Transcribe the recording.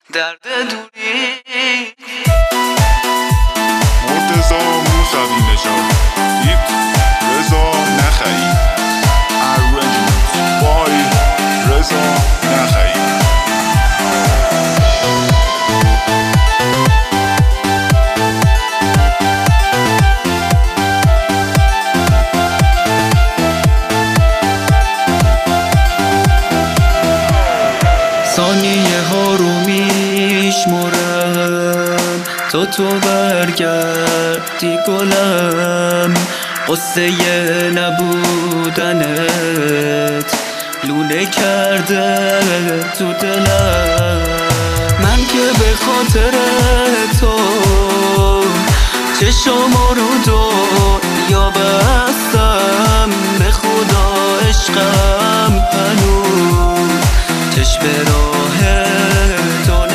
درد دوری مرتضی موسوی نژاد هیت رضا نخعی Arrangement by رضا نخعی. ثانیه ها رو میشمرم تا تو برگردی گلم، قصه نبودنت لوله کرده تو دلم. من که به خاطر تو چشمو رو دنیا بستم، به خدا عشقم هنوز چشم راه تو